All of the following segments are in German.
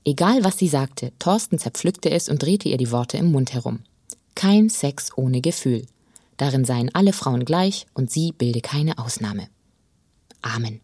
Egal, was sie sagte, Thorsten zerpflückte es und drehte ihr die Worte im Mund herum. Kein Sex ohne Gefühl. Darin seien alle Frauen gleich und sie bilde keine Ausnahme. Amen.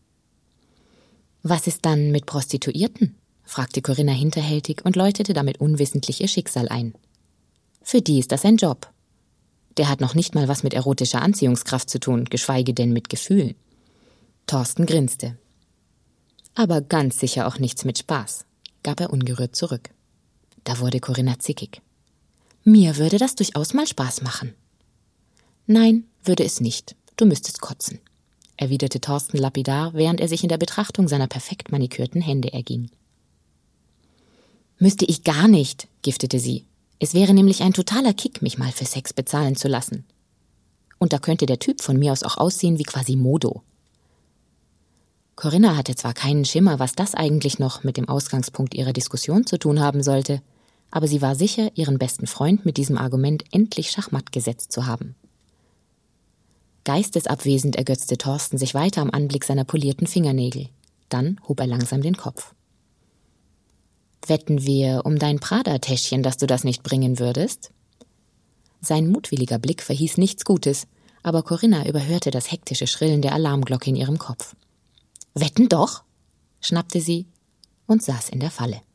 Was ist dann mit Prostituierten? Fragte Corinna hinterhältig und läutete damit unwissentlich ihr Schicksal ein. Für die ist das ein Job. Der hat noch nicht mal was mit erotischer Anziehungskraft zu tun, geschweige denn mit Gefühl. Thorsten grinste. Aber ganz sicher auch nichts mit Spaß, gab er ungerührt zurück. Da wurde Corinna zickig. Mir würde das durchaus mal Spaß machen. Nein, würde es nicht. Du müsstest kotzen, erwiderte Thorsten lapidar, während er sich in der Betrachtung seiner perfekt manikürten Hände erging. Müsste ich gar nicht, giftete sie. Es wäre nämlich ein totaler Kick, mich mal für Sex bezahlen zu lassen. Und da könnte der Typ von mir aus auch aussehen wie Quasimodo. Corinna hatte zwar keinen Schimmer, was das eigentlich noch mit dem Ausgangspunkt ihrer Diskussion zu tun haben sollte, aber sie war sicher, ihren besten Freund mit diesem Argument endlich schachmatt gesetzt zu haben. Geistesabwesend ergötzte Thorsten sich weiter am Anblick seiner polierten Fingernägel. Dann hob er langsam den Kopf. Wetten wir um dein Prada-Täschchen, dass du das nicht bringen würdest? Sein mutwilliger Blick verhieß nichts Gutes, aber Corinna überhörte das hektische Schrillen der Alarmglocke in ihrem Kopf. Wetten doch, schnappte sie und saß in der Falle.